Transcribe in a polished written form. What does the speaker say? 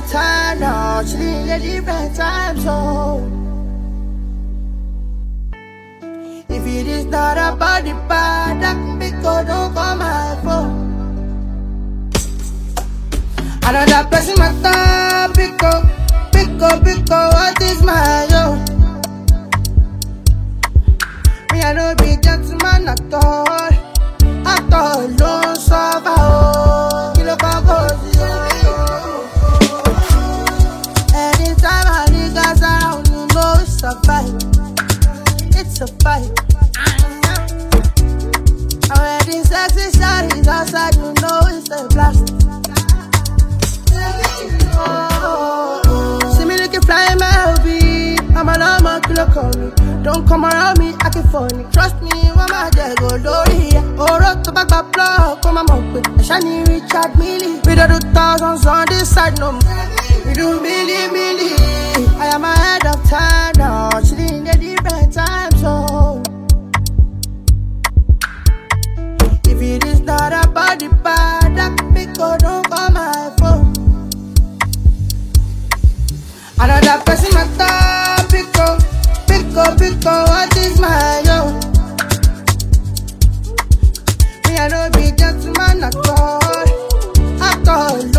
of time now, chilling a different time zone. If it is not about the bad, that can be good, don't call my phone. Another person my time, pick up, what is my own? Me, I know be gentleman at all, don't suffer, oh, kilo kagozi, anytime I niggas around, you know it's a fight, it's a fight. I'm wearing sexy shawty's outside, you know it's a blast. See me looking fly my LV, I'm a llama, kilo call me. Don't come around me, I can funny. Trust me, when my jet go lorry. Oh, rock to back up, block, come on, up with shiny Richard Millie. We do 2000s on this side, no. We do milli. I am ahead of time now, chilling in a different time zone. If it is not about the bad, that can be good, don't call my phone. Another person my time, pick up, what is my own? Me, I know be gentleman at all,